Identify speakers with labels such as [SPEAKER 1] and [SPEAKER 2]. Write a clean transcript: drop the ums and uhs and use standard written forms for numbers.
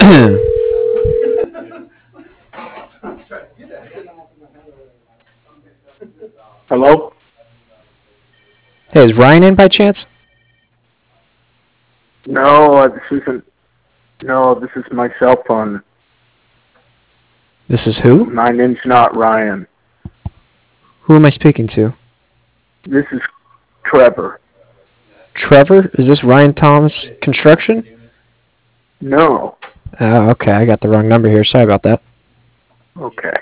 [SPEAKER 1] Hello?
[SPEAKER 2] Hey, is Ryan in by chance?
[SPEAKER 1] No, this isn't. No, this is my cell phone.
[SPEAKER 2] This is who?
[SPEAKER 1] My name's not Ryan.
[SPEAKER 2] Who am I speaking to?
[SPEAKER 1] This is Trevor.
[SPEAKER 2] Trevor? Is this Ryan Thomas Construction?
[SPEAKER 1] No.
[SPEAKER 2] Okay, I got the wrong number here. Sorry about that.
[SPEAKER 1] Okay.